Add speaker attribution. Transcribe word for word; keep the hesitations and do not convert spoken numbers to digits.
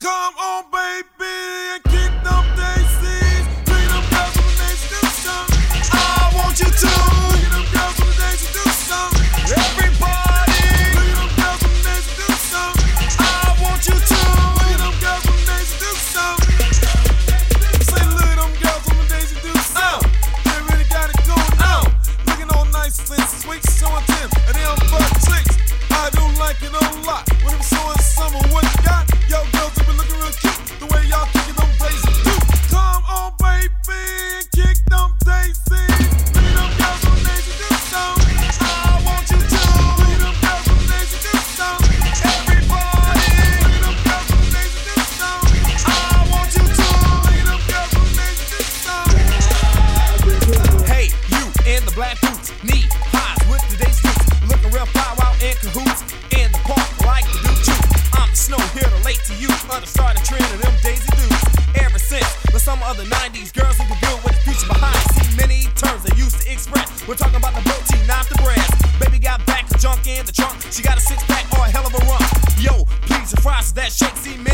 Speaker 1: Come on, baby, and kick them daisies. Look at them girls on the daisy do something. I want you to. Look at them girls on the daisy do something. Everybody. Look at them girls on the daisy do something. I want you to. Look at them girls on the daisy do something. Say, look at them girls on the daisy do something. They really got it going on. Looking all nice and sweet, showing them and them butt chicks. I do like it a lot. When I'm showing summer what you got, yo girls have been looking real cute. The way y'all kicking them daisies do. Come on, baby, and kick them daisies. Look at them girls on the daisy do something. I want you to. Look at them girls on the daisy do something. Everybody. Look at them girls on the daisy do something. I want you to. Look at them girls on the daisy do something.
Speaker 2: Hey, you in the black boots, knee highs with the daisy dukes, looking real fly while in cahoots in the park like the do you. I'm the snow here to late to you, of the starting trend of them daisy dudes. Ever since the summer of the nineties, girls need to build with the future behind. See many terms they used to express. We're talking about the protein, not the breast. Baby got back, junk in the trunk. She got a six pack or a hell of a rump. Yo, please your fries that shake. See